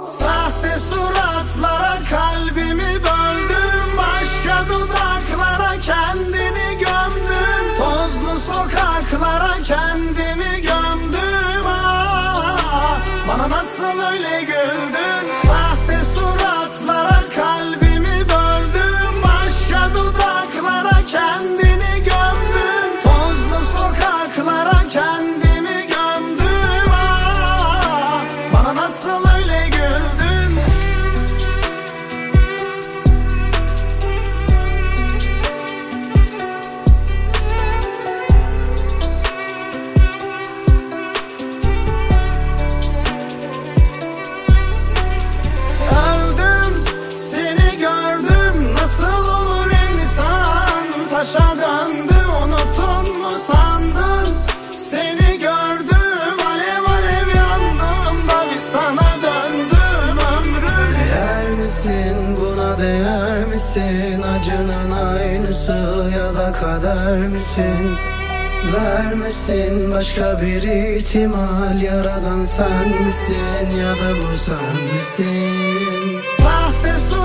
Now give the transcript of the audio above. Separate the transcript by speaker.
Speaker 1: Sahte suratlara kalbimi böldüm, başka dudaklara kendini gömdüm, tozlu sokaklara kendimi gömdüm. Bana nasıl öyle güldün? Sahte suratlara kalbimi böldüm, başka dudaklara kendini gömdüm, tozlu sokaklara kendimi gömdüm. Bana nasıl öyle güldün? Öldüm, seni gördüm, nasıl olur insan taşa döndü, unuttun mu sandın? Seni gördüm, alev alev yandım da bir sana döndüm ömrüm.
Speaker 2: Değer misin buna, değer misin? Acının aynısı ya da kader misin? Vermesin başka bir ihtimal, yaradan sen misin ya da bu sen misin?
Speaker 1: Sahte